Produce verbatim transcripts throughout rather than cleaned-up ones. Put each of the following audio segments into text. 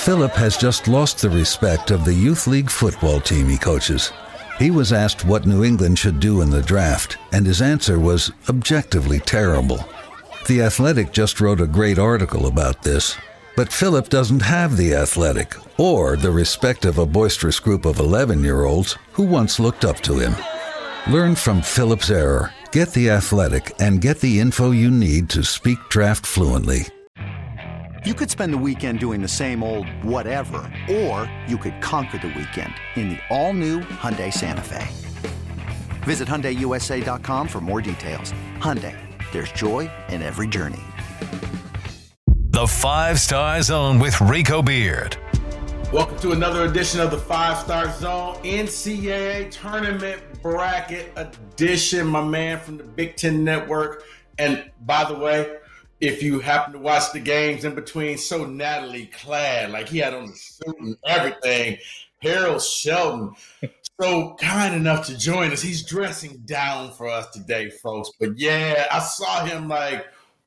Philip has just lost the respect of the youth league football team he coaches. He was asked what New England should do in the draft, and his answer was objectively terrible. The Athletic just wrote a great article about this, but Philip doesn't have the Athletic or the respect of a boisterous group of eleven-year-olds who once looked up to him. Learn from Philip's error, get the Athletic, and get the info you need to speak draft fluently. You could spend the weekend doing the same old whatever, or you could conquer the weekend in the all-new Hyundai Santa Fe. Visit Hyundai U S A dot com for more details. Hyundai, there's joy in every journey. The Five Star Zone with Rico Beard. Welcome to another edition of the Five Star Zone N C double A Tournament Bracket Edition. My man from the Big Ten Network. And by the way, if you happen to watch the games in between, so Natalie clad, like he had on the suit and everything. Harold Shelton, so kind enough to join us. He's dressing down for us today, folks. But yeah, I saw him like,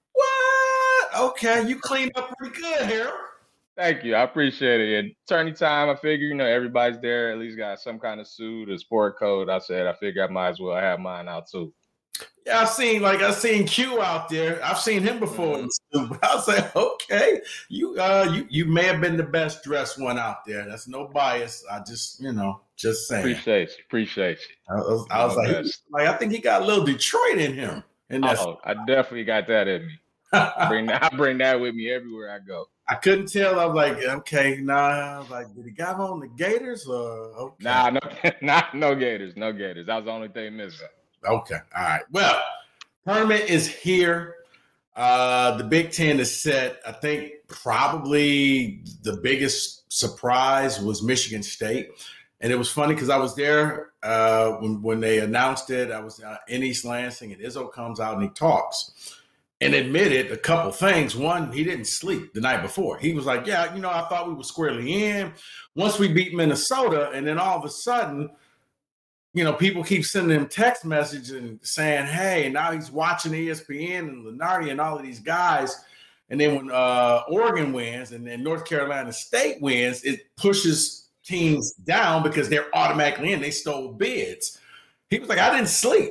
what? Okay, you cleaned up pretty good, Harold. Thank you. I appreciate it. And tourney time, I figure, you know, everybody's there, at least got some kind of suit or sport coat. I said, I figure I might as well have mine out too. Yeah, I've seen like I've seen Q out there. I've seen him before. Mm-hmm. But I was like, okay, you uh you you may have been the best dressed one out there. That's no bias. I just, you know, just saying. Appreciate you. Appreciate you. I was, I was like, he, like, I think he got a little Detroit in him. And that's oh, I definitely got that in me. I bring that, I bring that with me everywhere I go. I couldn't tell. I was like, okay, nah. I was like, did he got on the Gators or okay? Nah, no, not no Gators, no Gators. That was the only thing missing. Okay. All right. Well, tournament is here. Uh, the Big Ten is set. I think probably the biggest surprise was Michigan State. And it was funny because I was there uh, when, when they announced it. I was uh, in East Lansing, and Izzo comes out and he talks and admitted a couple things. One, he didn't sleep the night before. He was like, yeah, you know, I thought we were squarely in. Once we beat Minnesota, and then all of a sudden – you know, people keep sending him text messages and saying, hey, now he's watching E S P N and Lunardi and all of these guys. And then when uh, Oregon wins and then North Carolina State wins, it pushes teams down because they're automatically in. They stole bids. He was like, I didn't sleep.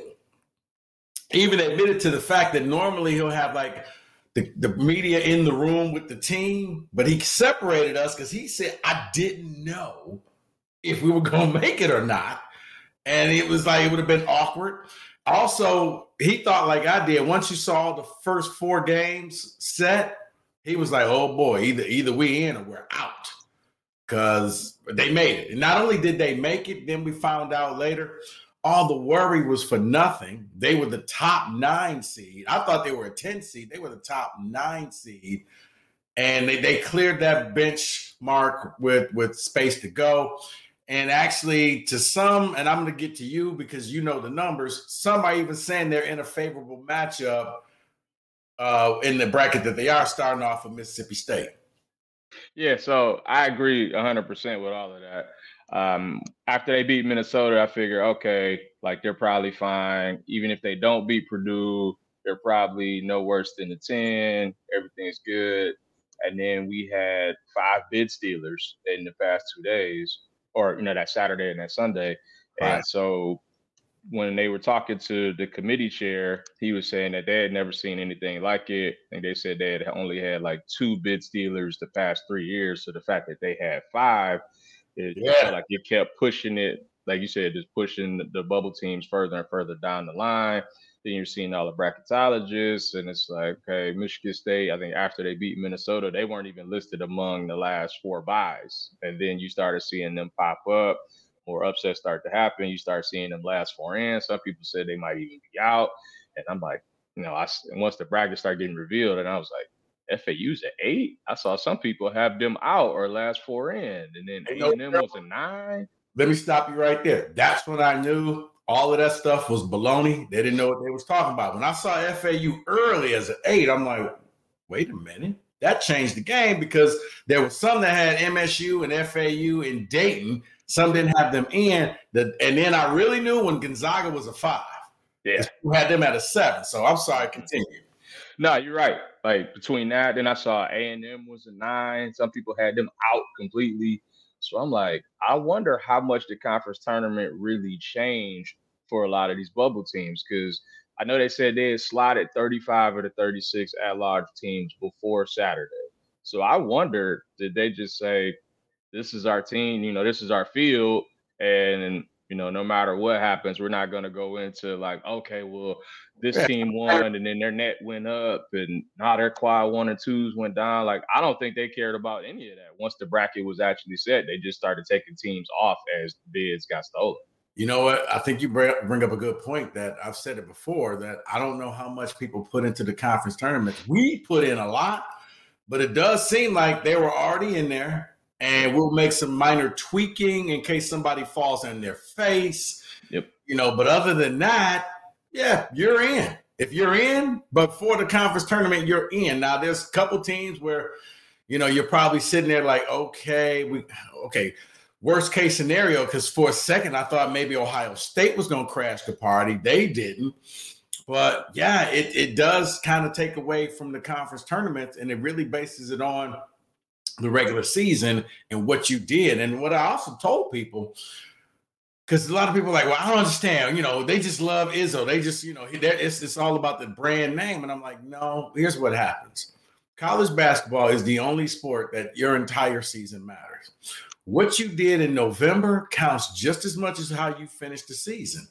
He even admitted to the fact that normally he'll have like the, the media in the room with the team, but he separated us because he said, I didn't know if we were going to make it or not. And it was like, it would have been awkward. Also, he thought like I did. Once you saw the first four games set, he was like, oh boy, either either we in or we're out. Because they made it. And not only did they make it, then we found out later, all the worry was for nothing. They were the top nine seed. I thought they were a ten seed. They were the top nine seed. And they, they cleared that benchmark with, with space to go. And actually, to some, and I'm going to get to you because you know the numbers, some are even saying they're in a favorable matchup uh, in the bracket that they are, starting off with Mississippi State. Yeah, so I agree one hundred percent with all of that. Um, after they beat Minnesota, I figure, okay, like they're probably fine. Even if they don't beat Purdue, they're probably no worse than the ten. Everything's good. And then we had five bid stealers in the past two days. Or, you know, that Saturday and that Sunday. Right. And so when they were talking to the committee chair, he was saying that they had never seen anything like it. And they said they had only had like two bid stealers the past three years. So the fact that they had five, it yeah. felt like it kept pushing it, like you said, just pushing the bubble teams further and further down the line. Then you're seeing all the bracketologists, and it's like, okay, Michigan State, I think after they beat Minnesota, they weren't even listed among the last four buys. And then you started seeing them pop up, more upsets start to happen. You start seeing them last four in. Some people said they might even be out. And I'm like, you know, I, and once the bracket started getting revealed, and I was like, F A U's at eight? I saw some people have them out or last four in. And then A and M was a nine. Let me stop you right there. That's when I knew all of that stuff was baloney. They didn't know what they was talking about. When I saw F A U early as an eight, I'm like, wait a minute. That changed the game because there was some that had M S U and F A U in Dayton. Some didn't have them in. The, and then I really knew when Gonzaga was a five. Yeah. We had them at a seven. So I'm sorry, continue. No, you're right. Like between that, then I saw A and M was a nine. Some people had them out completely. So I'm like, I wonder how much the conference tournament really changed for a lot of these bubble teams. Because I know they said they had slotted thirty-five of the thirty-six at-large teams before Saturday. So I wonder, did they just say, this is our team, you know, this is our field, and you know, no matter what happens, we're not going to go into like, okay, well, this Yeah. team won and then their net went up and now their quad one and twos went down. Like, I don't think they cared about any of that. Once the bracket was actually set, they just started taking teams off as bids got stolen. You know what? I think you bring up a good point that I've said it before, that I don't know how much people put into the conference tournament. We put in a lot, but it does seem like they were already in there. And we'll make some minor tweaking in case somebody falls in their face. Yep. You know, but other than that, yeah, you're in. If you're in, but for the conference tournament, you're in. Now, there's a couple teams where, you know, you're probably sitting there like, okay, we okay, worst case scenario, because for a second I thought maybe Ohio State was going to crash the party. They didn't. But, yeah, it, it does kind of take away from the conference tournament, and it really bases it on the regular season and what you did. And what I also told people, because a lot of people are like, well, I don't understand. You know, they just love Izzo. They just, you know, it's, it's all about the brand name. And I'm like, no, here's what happens. College basketball is the only sport that your entire season matters. What you did in November counts just as much as how you finished the season.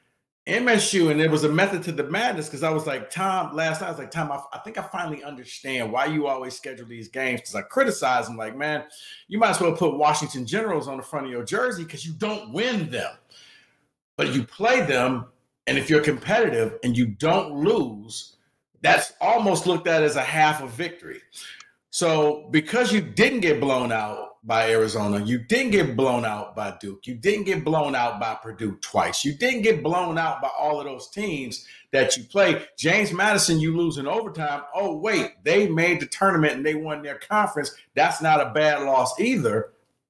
M S U, and there was a method to the madness, because I was like, Tom, last night I was like, Tom, I, I think I finally understand why you always schedule these games, because I criticize them like, man, you might as well put Washington Generals on the front of your jersey because you don't win them. But you play them, and if you're competitive and you don't lose, that's almost looked at as a half a victory. So because you didn't get blown out by Arizona, you didn't get blown out by Duke, you didn't get blown out by Purdue twice, you didn't get blown out by all of those teams that you play. James Madison, you lose in overtime. Oh, wait, they made the tournament and they won their conference. That's not a bad loss either.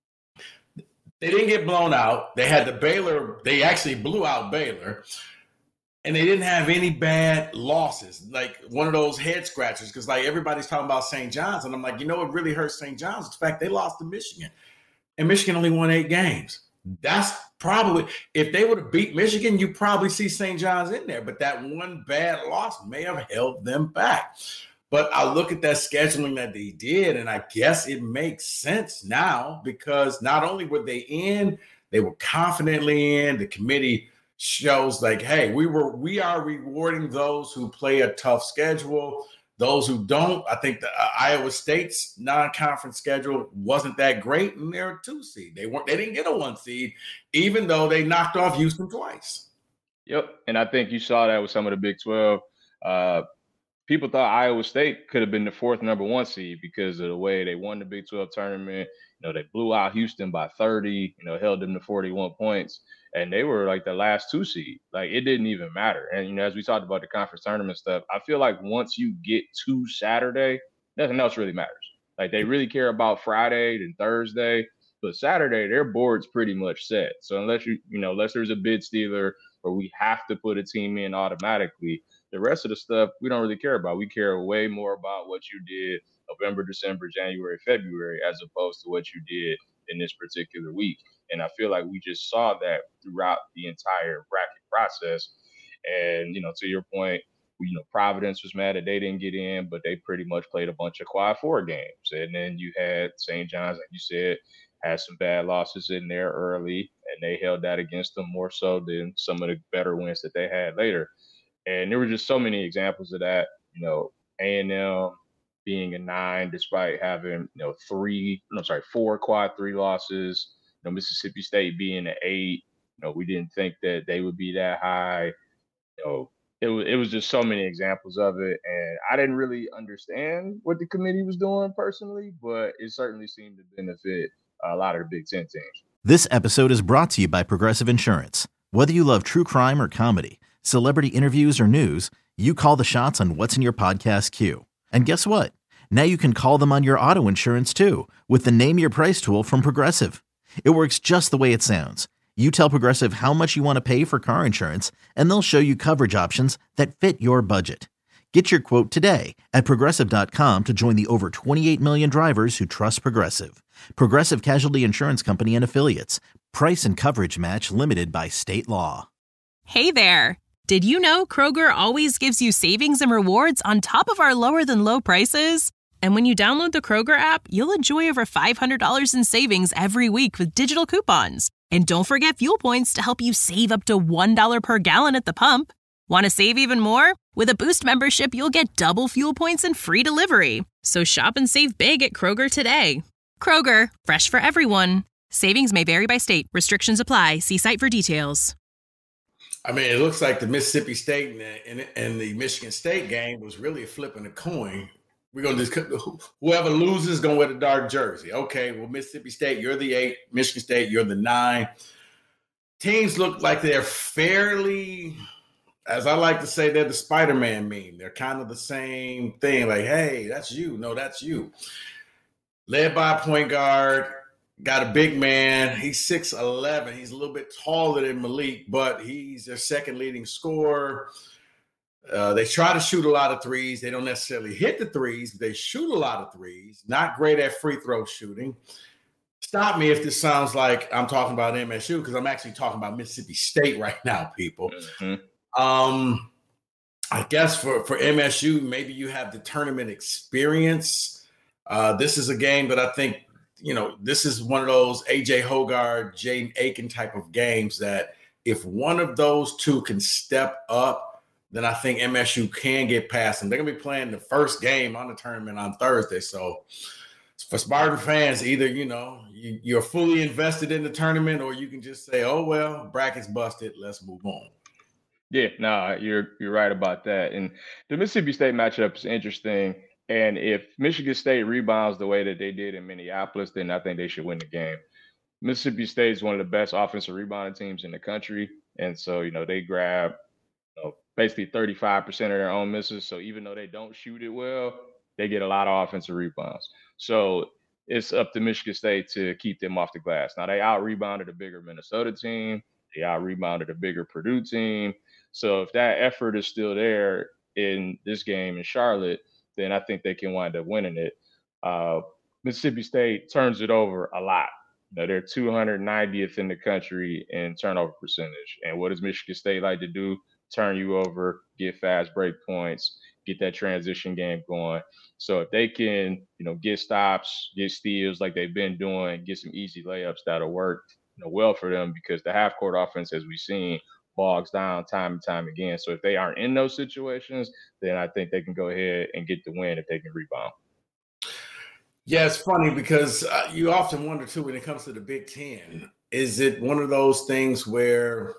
They didn't get blown out. They had the Baylor, they actually blew out Baylor. And they didn't have any bad losses, like one of those head scratchers, because like everybody's talking about Saint John's. And I'm like, you know what really hurts Saint John's? The fact they lost to Michigan. And Michigan only won eight games. That's probably, if they would have beat Michigan, you probably see Saint John's in there. But that one bad loss may have held them back. But I look at that scheduling that they did, and I guess it makes sense now, because not only were they in, they were confidently in. The committee shows like, hey, we were we are rewarding those who play a tough schedule. Those who don't, I think the uh, Iowa State's non-conference schedule wasn't that great, and they're a two seed. They weren't. They didn't get a one seed, even though they knocked off Houston twice. Yep, and I think you saw that with some of the Big twelve. Uh, people thought Iowa State could have been the fourth number one seed because of the way they won the Big twelve tournament. You know, they blew out Houston by thirty. You know, held them to forty-one points. And they were like the last two seed. Like, it didn't even matter. And, you know, as we talked about the conference tournament stuff, I feel like once you get to Saturday, nothing else really matters. Like, they really care about Friday and Thursday. But Saturday, their board's pretty much set. So unless you, you know, unless there's a bid stealer or we have to put a team in automatically, the rest of the stuff we don't really care about. We care way more about what you did November, December, January, February, as opposed to what you did in this particular week. And I feel like we just saw that throughout the entire bracket process. And, you know, to your point, you know, Providence was mad that they didn't get in, but they pretty much played a bunch of quad four games. And then you had Saint John's, like you said, had some bad losses in there early, and they held that against them more so than some of the better wins that they had later. And there were just so many examples of that, you know, A and M being a nine despite having, you know, three, no, sorry, four quad three losses. You know, Mississippi State being an eight. You know, we didn't think that they would be that high. You know, it was it was just so many examples of it, and I didn't really understand what the committee was doing personally, but it certainly seemed to benefit a lot of the Big Ten teams. This episode is brought to you by Progressive Insurance. Whether you love true crime or comedy, celebrity interviews or news, you call the shots on what's in your podcast queue. And guess what? Now you can call them on your auto insurance too with the Name Your Price tool from Progressive. It works just the way it sounds. You tell Progressive how much you want to pay for car insurance, and they'll show you coverage options that fit your budget. Get your quote today at Progressive dot com to join the over twenty-eight million drivers who trust Progressive. Progressive Casualty Insurance Company and Affiliates. Price and coverage match limited by state law. Hey there. Did you know Kroger always gives you savings and rewards on top of our lower than low prices? And when you download the Kroger app, you'll enjoy over five hundred dollars in savings every week with digital coupons. And don't forget fuel points to help you save up to one dollar per gallon at the pump. Want to save even more? With a Boost membership, you'll get double fuel points and free delivery. So shop and save big at Kroger today. Kroger, fresh for everyone. Savings may vary by state. Restrictions apply. See site for details. I mean, it looks like the Mississippi State and the, and, and the Michigan State game was really a flipping a coin. We're going to just – whoever loses is going to wear the dark jersey. Okay, well, Mississippi State, you're the eight. Michigan State, you're the nine. Teams look like they're fairly – as I like to say, they're the Spider-Man meme. They're kind of the same thing. Like, hey, that's you. No, that's you. Led by a point guard, got a big man. He's six eleven. He's a little bit taller than Malik, but he's their second leading scorer. Uh, they try to shoot a lot of threes. They don't necessarily hit the threes, but they shoot a lot of threes. Not great at free throw shooting. Stop me if this sounds like I'm talking about M S U, because I'm actually talking about Mississippi State right now, people. Mm-hmm. Um, I guess for, for M S U, maybe you have the tournament experience. Uh, this is a game that I think, you know, this is one of those A J Hoggard, Jaden Aiken type of games that if one of those two can step up, then I think M S U can get past them. They're going to be playing the first game on the tournament on Thursday. So for Spartan fans, either, you know, you, you're fully invested in the tournament, or you can just say, oh, well, bracket's busted. Let's move on. Yeah, no, you're you're right about that. And the Mississippi State matchup is interesting. And if Michigan State rebounds the way that they did in Minneapolis, then I think they should win the game. Mississippi State is one of the best offensive rebounding teams in the country. And so, you know, they grab you know, basically thirty-five percent of their own misses. So even though they don't shoot it well, they get a lot of offensive rebounds. So it's up to Michigan State to keep them off the glass. Now, they out-rebounded a bigger Minnesota team. They out-rebounded a bigger Purdue team. So if that effort is still there in this game in Charlotte, then I think they can wind up winning it. Uh, Mississippi State turns it over a lot. You know, they're two hundred ninetieth in the country in turnover percentage. And what does Michigan State like to do? Turn you over, get fast break points, get that transition game going. So if they can, you know, get stops, get steals like they've been doing, get some easy layups, that'll work, you know, well for them, because the half court offense, as we've seen, bogs down time and time again. So if they aren't in those situations, then I think they can go ahead and get the win if they can rebound. Yeah, it's funny because uh, you often wonder, too, when it comes to the Big Ten, is it one of those things where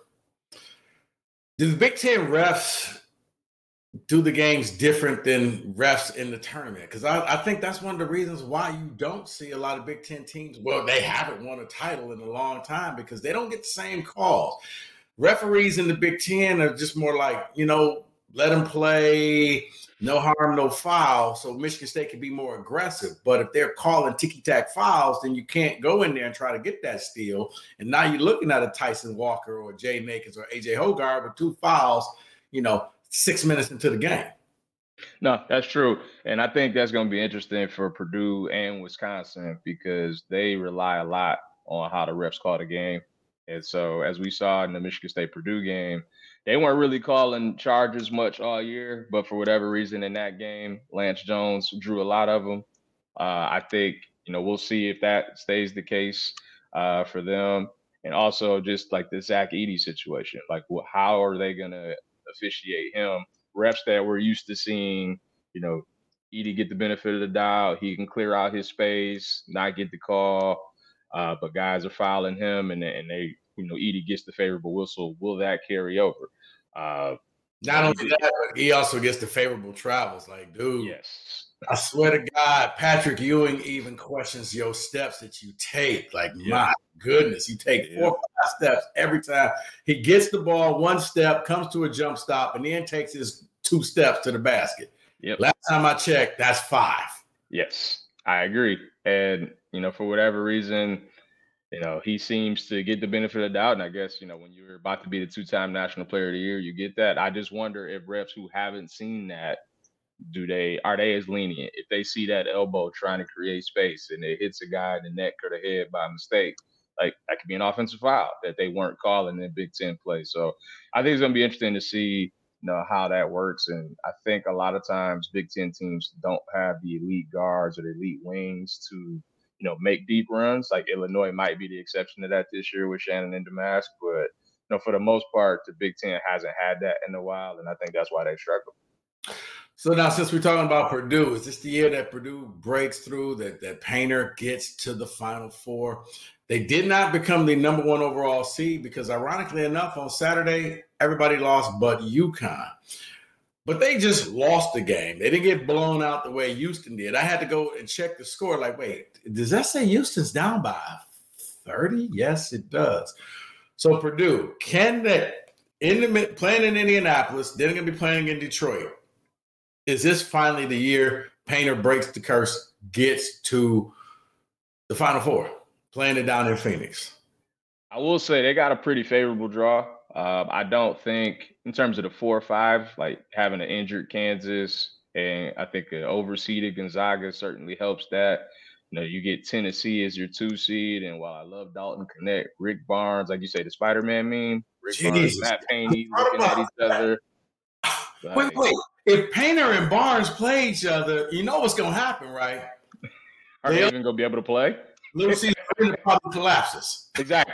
do the Big Ten refs do the games different than refs in the tournament? Because I, I think that's one of the reasons why you don't see a lot of Big Ten teams. Well, they haven't won a title in a long time because they don't get the same calls. Referees in the Big Ten are just more like, you know, let them play, no harm, no foul. So Michigan State can be more aggressive. But if they're calling ticky-tack fouls, then you can't go in there and try to get that steal. And now you're looking at a Tyson Walker or Jaden Akins or A J Hoggard with two fouls, you know, six minutes into the game. No, that's true. And I think that's going to be interesting for Purdue and Wisconsin because they rely a lot on how the refs call the game. And so as we saw in the Michigan State-Purdue game, they weren't really calling charges much all year, but for whatever reason in that game, Lance Jones drew a lot of them. Uh, I think, you know, we'll see if that stays the case uh, for them. And also just like the Zach Edey situation, like well, how are they going to officiate him? Refs that we're used to seeing, you know, Edey get the benefit of the doubt. He can clear out his space, not get the call. Uh, but guys are fouling him, and, and they, you know, Edey gets the favorable whistle. Will that carry over? Uh, Not only that, but he also gets the favorable travels. Like, dude, yes, I swear to God, Patrick Ewing even questions your steps that you take. Like, yeah. My goodness, you take yeah. four or five steps every time. He gets the ball one step, comes to a jump stop, and then takes his two steps to the basket. Yep. Last time I checked, that's five. Yes, I agree. And, you know, for whatever reason, you know, he seems to get the benefit of the doubt. And I guess, you know, when you're about to be the two-time National Player of the Year, you get that. I just wonder if refs who haven't seen that do they are they as lenient? If they see that elbow trying to create space and it hits a guy in the neck or the head by mistake, like that could be an offensive foul that they weren't calling in Big Ten play. So I think it's gonna be interesting to see, you know, how that works. And I think a lot of times Big Ten teams don't have the elite guards or the elite wings to, you know, make deep runs. Like Illinois might be the exception to that this year with Shannon and Damask, but you know, for the most part, the Big Ten hasn't had that in a while, and I think that's why they struggle. So now, since we're talking about Purdue, is this the year that Purdue breaks through, that, that Painter gets to the Final Four? They did not become the number one overall seed because, ironically enough, on Saturday, everybody lost but UConn. But they just lost the game. They didn't get blown out the way Houston did. I had to go and check the score. Like, wait, does that say Houston's down by thirty? Yes, it does. So Purdue, can they, in the playing in Indianapolis, they're going to be playing in Detroit. Is this finally the year Painter breaks the curse, gets to the Final Four, playing it down in Phoenix? I will say they got a pretty favorable draw. Uh, I don't think, in terms of the four or five, like having an injured Kansas and I think an overseeded Gonzaga certainly helps that. You know, you get Tennessee as your two seed, and while I love Dalton Connect, Rick Barnes, like you say, the Spider-Man meme, Rick Jesus. Barnes, Matt Painey looking at each other. Like, wait, wait. If Painter and Barnes play each other, you know what's going to happen, right? Are they, they even going to be able to play? Little Caesar probably collapses. Exactly.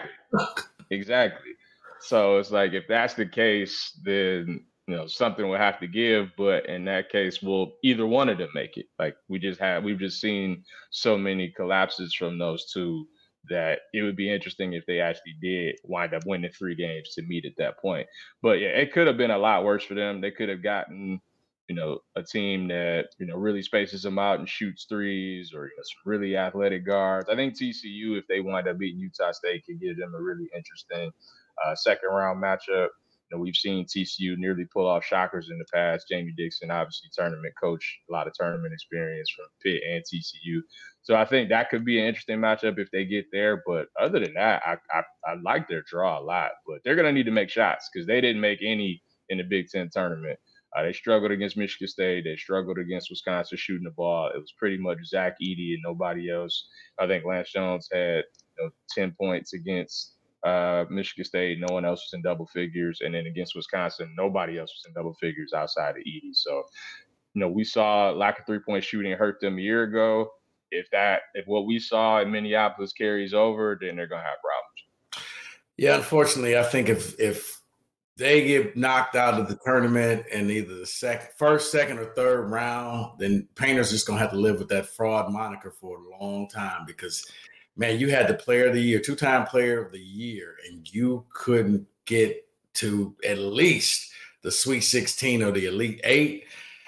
Exactly. So it's like, if that's the case, then, you know, something will have to give. But in that case, will either one of them make it? Like we just had, we've just seen so many collapses from those two that it would be interesting if they actually did wind up winning three games to meet at that point. But yeah, it could have been a lot worse for them. They could have gotten, you know, a team that, you know, really spaces them out and shoots threes, or, you know, some really athletic guards. I think T C U, if they wind up beating Utah State, could give them a really interesting uh, second round matchup. You know, we've seen T C U nearly pull off shockers in the past. Jamie Dixon, obviously tournament coach, a lot of tournament experience from Pitt and T C U. So I think that could be an interesting matchup if they get there. But other than that, I I, I like their draw a lot. But they're going to need to make shots because they didn't make any in the Big Ten tournament. Uh, they struggled against Michigan State. They struggled against Wisconsin shooting the ball. It was pretty much Zach Edey and nobody else. I think Lance Jones had, you know, ten points against uh, Michigan State. No one else was in double figures. And then against Wisconsin, nobody else was in double figures outside of Edey. So, you know, we saw lack of three-point shooting hurt them a year ago. If that, if what we saw in Minneapolis carries over, then they're going to have problems. Yeah, unfortunately, I think if if they get knocked out of the tournament in either the second, first, second, or third round, then Painter's just going to have to live with that fraud moniker for a long time because, man, you had the player of the year, two-time player of the year, and you couldn't get to at least the Sweet sixteen or the Elite Eight.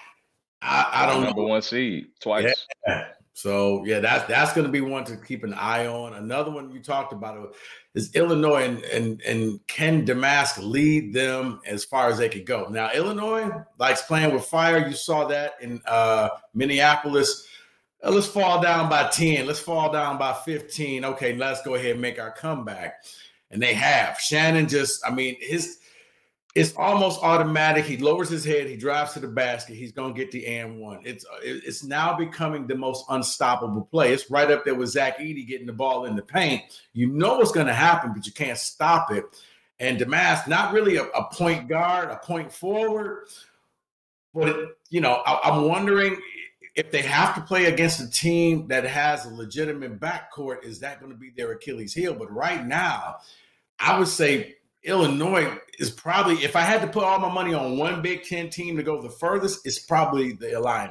I, I don't Number know. one seed twice. Yeah. So, yeah, that's that's going to be one to keep an eye on. Another one you talked about is Illinois, and, and, and can Damask lead them as far as they could go? Now, Illinois likes playing with fire. You saw that in uh, Minneapolis. Uh, let's fall down by ten. Let's fall down by fifteen. Okay, let's go ahead and make our comeback. And they have. Shannon just, I mean, his it's almost automatic. He lowers his head. He drives to the basket. He's going to get the and one. It's it's now becoming the most unstoppable play. It's right up there with Zach Edey getting the ball in the paint. You know what's going to happen, but you can't stop it. And Damask, not really a, a point guard, a point forward. But, it, you know, I, I'm wondering if they have to play against a team that has a legitimate backcourt, is that going to be their Achilles heel? But right now, I would say Illinois is probably, if I had to put all my money on one Big Ten team to go the furthest, it's probably the Illini.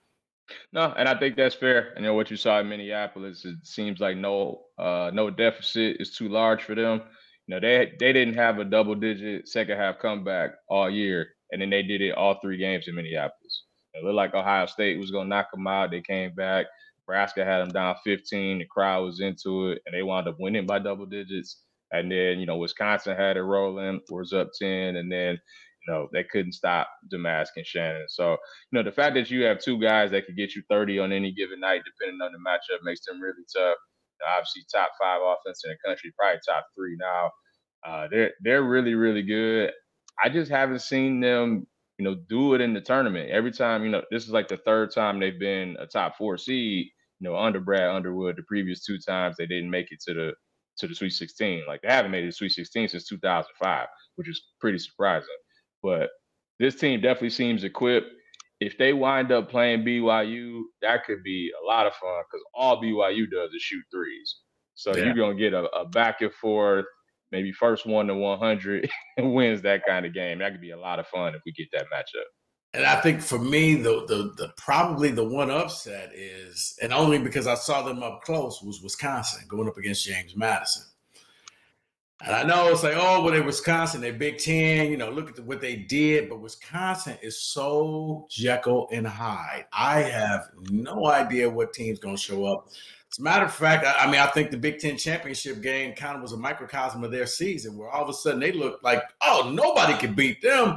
No, and I think that's fair. And you know what you saw in Minneapolis, it seems like no uh, no deficit is too large for them. You know, they they didn't have a double-digit second half comeback all year, and then they did it all three games in Minneapolis. It looked like Ohio State was going to knock them out. They came back. Nebraska had them down fifteen. The crowd was into it, and they wound up winning by double digits. And then, you know, Wisconsin had it rolling, was up ten, and then, you know, they couldn't stop Damask and Shannon. So, you know, the fact that you have two guys that could get you thirty on any given night, depending on the matchup, makes them really tough. You know, obviously, top five offense in the country, probably top three now. Uh, they're they're really, really good. I just haven't seen them you know, do it in the tournament. Every time, you know, this is like the third time they've been a top four seed, you know, under Brad Underwood. The previous two times they didn't make it to the to the Sweet sixteen. Like they haven't made it to the Sweet sixteen since two thousand five, which is pretty surprising. But this team definitely seems equipped. If they wind up playing B Y U, that could be a lot of fun because all B Y U does is shoot threes. So Yeah. you're gonna get a, a back and forth, maybe first one to one hundred and wins that kind of game. That could be a lot of fun if we get that matchup. And I think for me, the, the the probably the one upset is, and only because I saw them up close, was Wisconsin going up against James Madison. And I know it's like, oh, well, they're Wisconsin, they're Big Ten, you know, look at the, what they did. But Wisconsin is so Jekyll and Hyde. I have no idea what team's going to show up. As a matter of fact, I, I mean, I think the Big Ten championship game kind of was a microcosm of their season where all of a sudden they looked like, oh, nobody could beat them.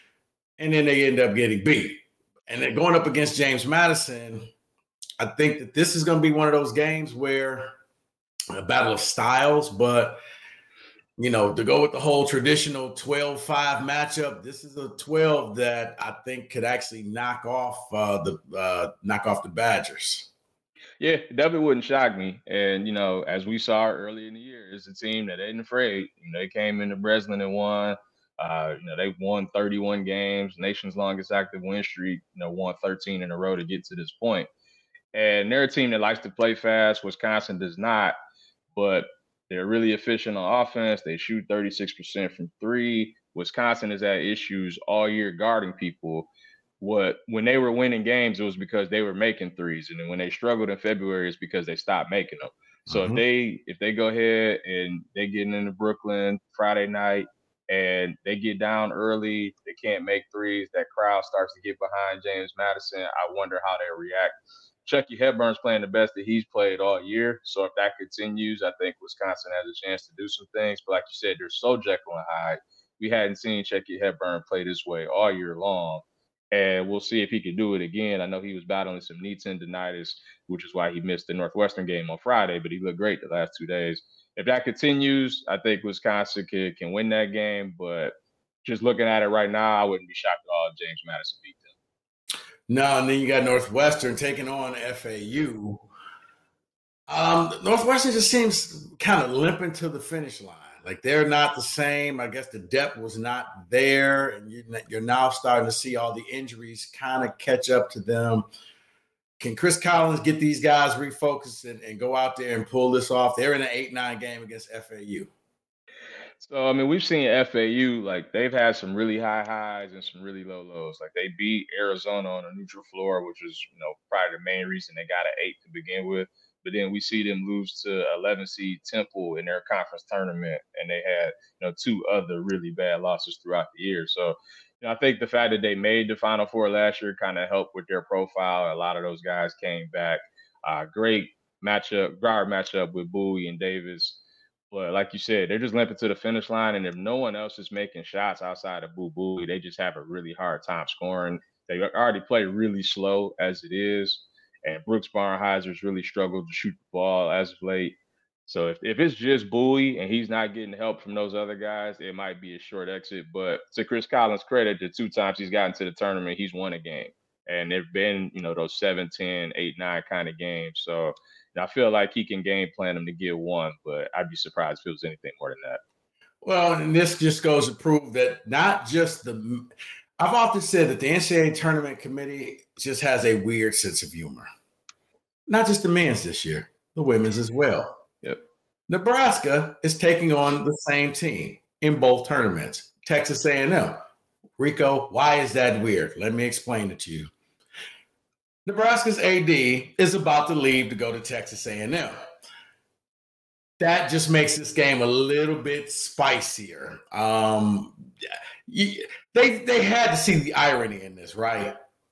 And then they end up getting beat. And then going up against James Madison, I think that this is going to be one of those games where a battle of styles, but, you know, to go with the whole traditional twelve five matchup, this is a twelve that I think could actually knock off uh, the uh, knock off the Badgers. Yeah, it definitely wouldn't shock me. And, you know, as we saw early in the year, it's a team that ain't afraid. You know, they came into Breslin and won. Uh, you know, they won thirty-one games, nation's longest active win streak, you know, won thirteen in a row to get to this point. And they're a team that likes to play fast. Wisconsin does not, but they're really efficient on offense. They shoot thirty-six percent from three. Wisconsin has had issues all year guarding people. What when they were winning games, it was because they were making threes. And then when they struggled in February, it's because they stopped making them. So Mhm. if they if they go ahead and they get into Brooklyn Friday night, and they get down early, they can't make threes, that crowd starts to get behind James Madison, I wonder how they react. Chucky Hepburn's playing the best that he's played all year. So if that continues, I think Wisconsin has a chance to do some things. But like you said, they're so Jekyll and Hyde. We hadn't seen Chucky Hepburn play this way all year long. And we'll see if he can do it again. I know he was battling some knee tendonitis, which is why he missed the Northwestern game on Friday, but he looked great the last two days. If that continues, I think Wisconsin can, can win that game. But just looking at it right now, I wouldn't be shocked at all if James Madison beat them. No, and then you got Northwestern taking on F A U. Um, Northwestern just seems kind of limping to the finish line. Like they're not the same. I guess the depth was not there, and you're now starting to see all the injuries kind of catch up to them. Can Chris Collins get these guys refocused and, and go out there and pull this off? They're in an eight nine game against F A U. So, I mean, we've seen F A U, like, they've had some really high highs and some really low lows. Like, they beat Arizona on a neutral floor, which was, you know, probably the main reason they got an eight to begin with. But then we see them lose to eleven seed Temple in their conference tournament, and they had, you know, two other really bad losses throughout the year. So, you know, I think the fact that they made the Final Four last year kind of helped with their profile. A lot of those guys came back. Uh, great matchup, guard matchup with Bowie and Davis. But like you said, they're just limping to the finish line, and if no one else is making shots outside of Boo Bowie, they just have a really hard time scoring. They already play really slow as it is, and Brooks Barnheiser's really struggled to shoot the ball as of late. So if, if it's just Bowie and he's not getting help from those other guys, it might be a short exit. But to Chris Collins' credit, the two times he's gotten to the tournament, he's won a game. And they've been, you know, those seven, ten, eight, nine kind of games. So I feel like he can game plan them to get one, but I'd be surprised if it was anything more than that. Well, and this just goes to prove that not just the – I've often said that the N C double A Tournament Committee just has a weird sense of humor. Not just the men's this year, the women's as well. Yep. Nebraska is taking on the same team in both tournaments, Texas A and M. Rico, why is that weird? Let me explain it to you. Nebraska's A D is about to leave to go to Texas A and M. That just makes this game a little bit spicier. Um, you, they they had to see the irony in this, right?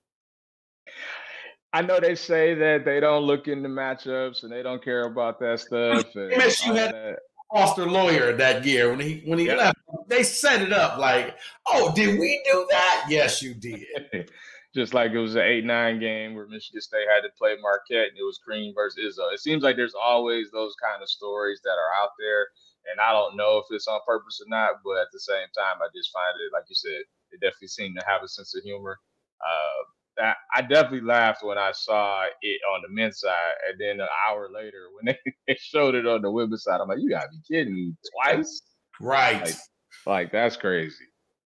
I know they say that they don't look into matchups and they don't care about that stuff. And M S U had a Foster lawyer that year when he when he yep. left. They set it up like, oh, did we do that? Yes, you did. Just like it was an eight nine game where Michigan State had to play Marquette and it was Crean versus Izzo. It seems like there's always those kind of stories that are out there. And I don't know if it's on purpose or not, but at the same time, I just find it, like you said, They definitely seem to have a sense of humor. Uh, I, I definitely laughed when I saw it on the men's side, and then an hour later when they, they showed it on the women's side, I'm like, you gotta be kidding me, twice? Right. Like, like that's crazy.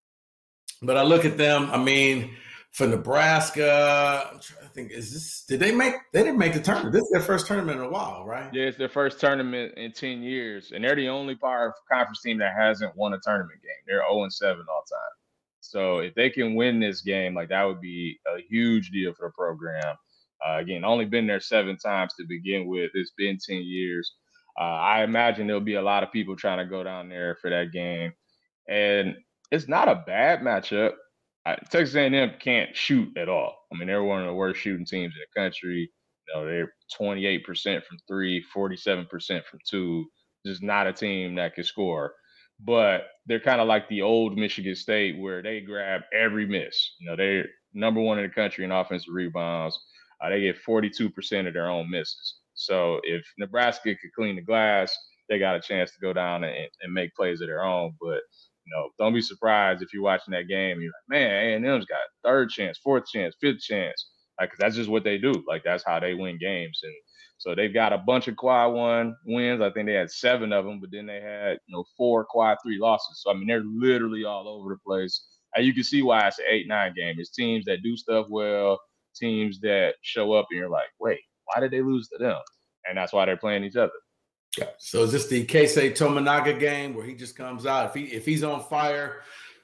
But I look at them, I mean, for Nebraska, I'm trying to think, is this, did they make, they didn't make the tournament. This is their first tournament in a while, right? Yeah, it's their first tournament in ten years, and they're the only power conference team that hasn't won a tournament game. They're oh and seven all time. So if they can win this game, like that would be a huge deal for the program. Uh, again, only been there seven times to begin with. It's been ten years. Uh, I imagine there'll be a lot of people trying to go down there for that game. And it's not a bad matchup. I, Texas A and M can't shoot at all. I mean, they're one of the worst shooting teams in the country. You know, they're twenty-eight percent from three, forty-seven percent from two. Just not a team that can score. But they're kind of like the old Michigan State where they grab every miss. You know, they're number one in the country in offensive rebounds. Uh, they get forty-two percent of their own misses. So if Nebraska could clean the glass, they got a chance to go down and, and make plays of their own. But, you know, don't be surprised if you're watching that game and you're like, man, A and M's got third chance, fourth chance, fifth chance. Like, 'cause that's just what they do. Like, that's how they win games. And so they've got a bunch of quad one wins. I think they had seven of them, but then they had, you know, four quad three losses. So, I mean, they're literally all over the place. And you can see why it's an eight nine game. It's teams that do stuff well, teams that show up and you're like, wait, why did they lose to them? And that's why they're playing each other. Yeah. So is this the Keisei Tominaga game where he just comes out? If he if he's on fire,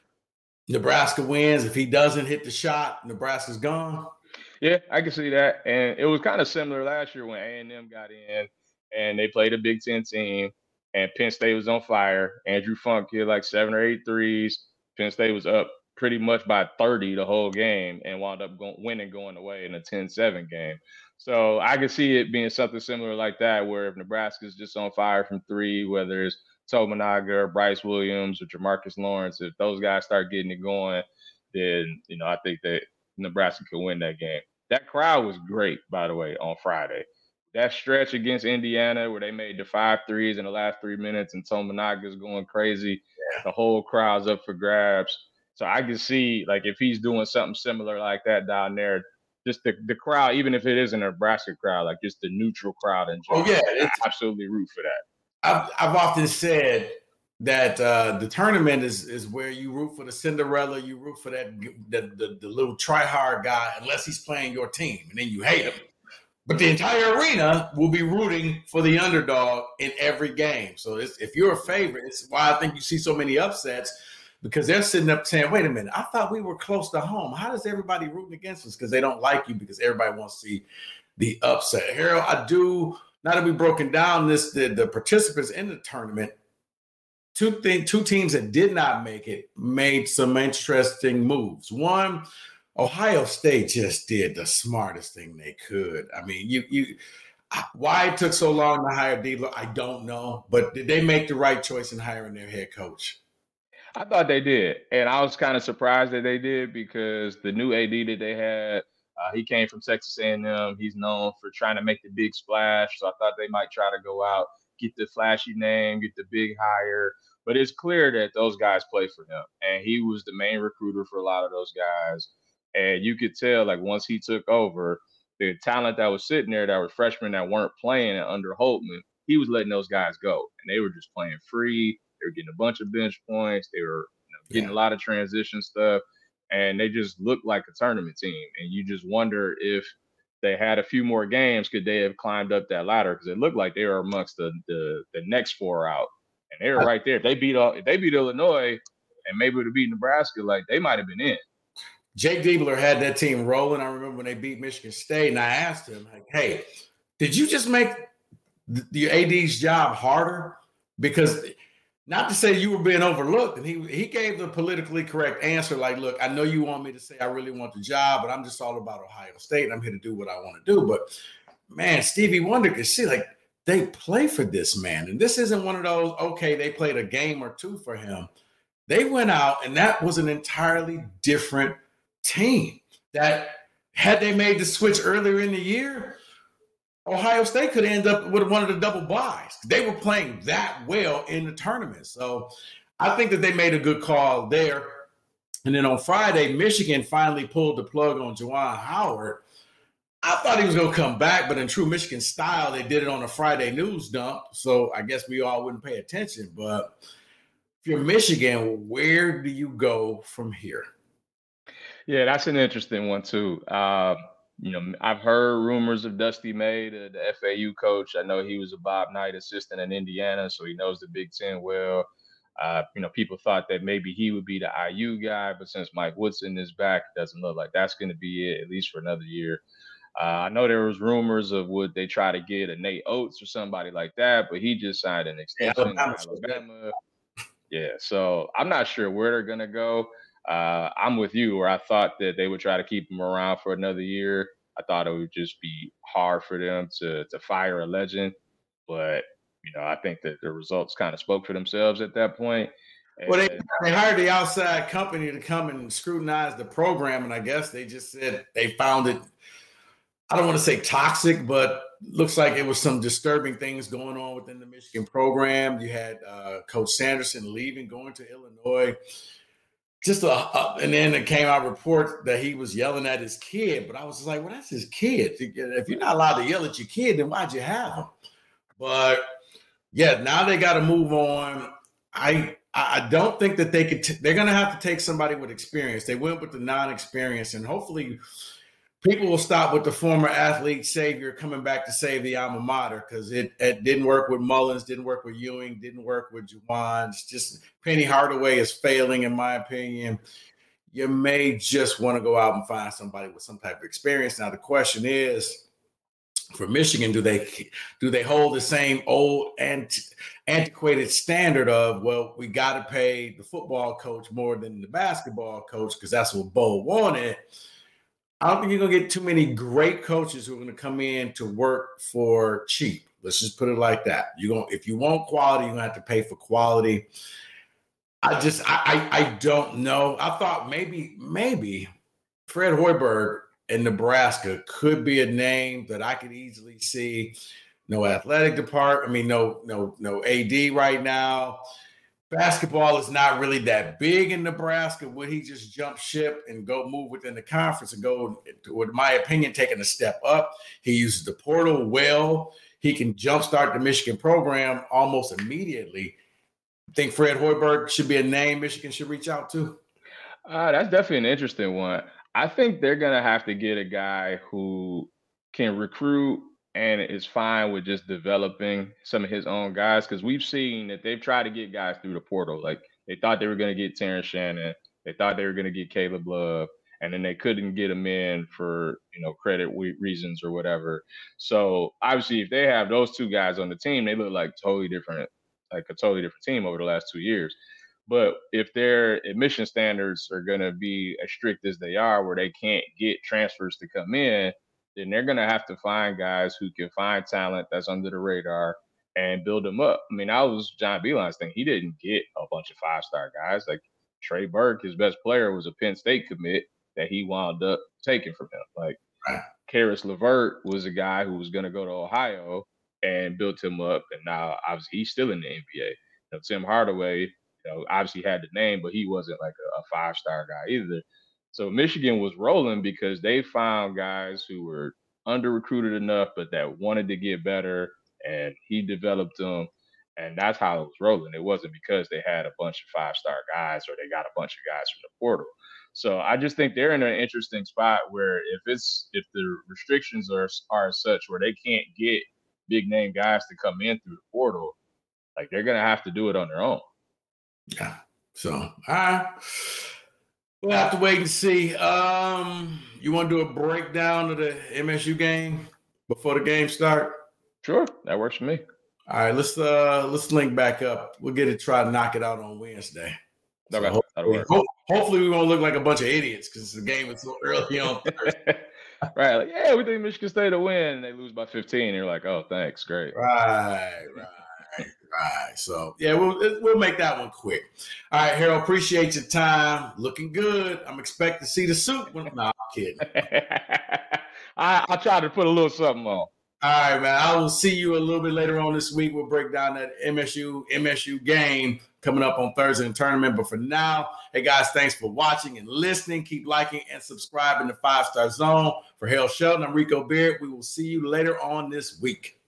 Nebraska wins. If he doesn't hit the shot, Nebraska's gone. Yeah, I can see that. And it was kind of similar last year when A and M got in and they played a Big Ten team and Penn State was on fire. Andrew Funk hit like seven or eight threes. Penn State was up pretty much by thirty the whole game and wound up going, winning going away in a ten seven game. So I could see it being something similar like that, where if Nebraska's just on fire from three, whether it's Tominaga or Bryce Williams or Jamarcus Lawrence, if those guys start getting it going, then, you know, I think that Nebraska could win that game. That crowd was great, by the way, on Friday. That stretch against Indiana where they made the five threes in the last three minutes and Tominaga's going crazy, yeah. The whole crowd's up for grabs. So I can see, like, if he's doing something similar like that down there, just the, the crowd, even if it isn't a Nebraska crowd, like just the neutral crowd in general, oh, yeah, I absolutely root for that. I've, I've often said that uh, the tournament is is where you root for the Cinderella, you root for that the, the, the little try-hard guy, unless he's playing your team, and then you hate him. But the entire arena will be rooting for the underdog in every game. So it's, if you're a favorite, it's why I think you see so many upsets, because they're sitting up saying, wait a minute, I thought we were close to home. How does everybody rooting against us? Because they don't like you, because everybody wants to see the upset. Harold, I do, now that we've broken down this, the, the participants in the tournament, two, thing, two teams that did not make it made some interesting moves. One, Ohio State just did the smartest thing they could. I mean, you you why it took so long to hire Diebler, I don't know. But did they make the right choice in hiring their head coach? I thought they did. And I was kind of surprised that they did, because the new A D that they had, uh, he came from Texas A and M. He's known for trying to make the big splash. So I thought they might try to go out, get the flashy name, get the big hire. But it's clear that those guys play for him. And he was the main recruiter for a lot of those guys. And you could tell, like, once he took over, the talent that was sitting there that were freshmen that weren't playing under Holtman, he was letting those guys go. And they were just playing free. They were getting a bunch of bench points. They were, you know, getting yeah. a lot of transition stuff. And they just looked like a tournament team. And you just wonder if they had a few more games, could they have climbed up that ladder? Because it looked like they were amongst the, the the next four out. And they were right there. If they beat, if they beat Illinois and maybe would have beat Nebraska, like, they might have been in. Jake Diebler had that team rolling. I remember when they beat Michigan State, and I asked him, like, hey, did you just make the A D's job harder? Because not to say you were being overlooked, and he he gave the politically correct answer, like, look, I know you want me to say I really want the job, but I'm just all about Ohio State, and I'm here to do what I want to do. But, man, Stevie Wonder could see, like, they play for this man. And this isn't one of those, okay, they played a game or two for him. They went out, and that was an entirely different team that, had they made the switch earlier in the year, Ohio State could end up with one of the double byes. They were playing that well in the tournament. So I think that they made a good call there. And then on Friday, Michigan finally pulled the plug on Juwan Howard. I thought he was going to come back, but in true Michigan style, they did it on a Friday news dump. So I guess we all wouldn't pay attention. But if you're Michigan, where do you go from here? Yeah, that's an interesting one, too. Uh, you know, I've heard rumors of Dusty May, the, the F A U coach. I know he was a Bob Knight assistant in Indiana, so he knows the Big Ten well. Uh, you know, people thought that maybe he would be the I U guy, but since Mike Woodson is back, it doesn't look like that's going to be it, at least for another year. Uh, I know there was rumors of would they try to get a Nate Oates or somebody like that, but he just signed an extension in Alabama. Yeah, so I'm not sure where they're going to go. Uh, I'm with you where I thought that they would try to keep him around for another year. I thought it would just be hard for them to to fire a legend, but you know, I think that the results kind of spoke for themselves at that point. And well, they, they hired the outside company to come and scrutinize the program, and I guess they just said they found it, I don't want to say toxic, but looks like it was some disturbing things going on within the Michigan program. You had uh, Coach Sanderson leaving, going to Illinois. Just a, a, and then it came out report that he was yelling at his kid, but I was just like, well, that's his kid. If you're not allowed to yell at your kid, then why'd you have him? But yeah, now they got to move on. I I don't think that they could. T- they're going to have to take somebody with experience. They went with the non-experience, and hopefully people will stop with the former athlete savior coming back to save the alma mater, because it, it didn't work with Mullins, didn't work with Ewing, didn't work with Juwan. It's just Penny Hardaway is failing, in my opinion. You may just want to go out and find somebody with some type of experience. Now, the question is, for Michigan, do they do they hold the same old and antiquated standard of, well, we got to pay the football coach more than the basketball coach because that's what Bo wanted? I don't think you're going to get too many great coaches who are going to come in to work for cheap. Let's just put it like that. You're going, if you want quality, you're going to have to pay for quality. I just, I, I, I don't know. I thought maybe, maybe Fred Hoiberg in Nebraska could be a name that I could easily see. No athletic department. I mean, no, no, no A D right now. Basketball is not really that big in Nebraska. Would he just jump ship and go move within the conference and go, in my opinion, taking a step up? He uses the portal well. He can jumpstart the Michigan program almost immediately. Think Fred Hoiberg should be a name Michigan should reach out to? Uh, that's definitely an interesting one. I think they're going to have to get a guy who can recruit and is fine with just developing some of his own guys, because we've seen that they've tried to get guys through the portal. Like they thought they were going to get Terrence Shannon. They thought they were going to get Caleb Love, and then they couldn't get him in for, you know, credit reasons or whatever. So obviously if they have those two guys on the team, they look like totally different, like a totally different team over the last two years. But if their admission standards are going to be as strict as they are, where they can't get transfers to come in, then they're going to have to find guys who can find talent that's under the radar and build them up. I mean, that was John Beilein's thing. He didn't get a bunch of five-star guys. Like Trey Burke, his best player, was a Penn State commit that he wound up taking from him. Like right. Karis LeVert was a guy who was going to go to Ohio and built him up, and now obviously he's still in the N B A. You know, Tim Hardaway, you know, obviously had the name, but he wasn't like a, a five-star guy either. So Michigan was rolling because they found guys who were under-recruited enough, but that wanted to get better, and he developed them, and that's how it was rolling. It wasn't because they had a bunch of five-star guys or they got a bunch of guys from the portal. So I just think they're in an interesting spot where if it's if the restrictions are are such where they can't get big-name guys to come in through the portal, like they're going to have to do it on their own. Yeah. So, all right. We'll have to wait and see. Um, you want to do a breakdown of the M S U game before the game start? Sure, that works for me. All right, let's uh let's link back up. We'll get it, try to knock it out on Wednesday. So okay, hopefully, ho- hopefully we won't look like a bunch of idiots because the game is so early on Thursday. Right, like yeah, we think Michigan State will win, and they lose by fifteen. And you're like, oh, thanks, great. Right, right. Right. So, yeah, we'll we'll make that one quick. All right, Harold, appreciate your time. Looking good. I'm expecting to see the suit. When, nah, I'm kidding. I, I'll try to put a little something on. All right, man. I will see you a little bit later on this week. We'll break down that M S U M S U game coming up on Thursday in the tournament. But for now, hey, guys, thanks for watching and listening. Keep liking and subscribing to Five Star Zone. For Hale Shelton, I'm Rico Beard. We will see you later on this week.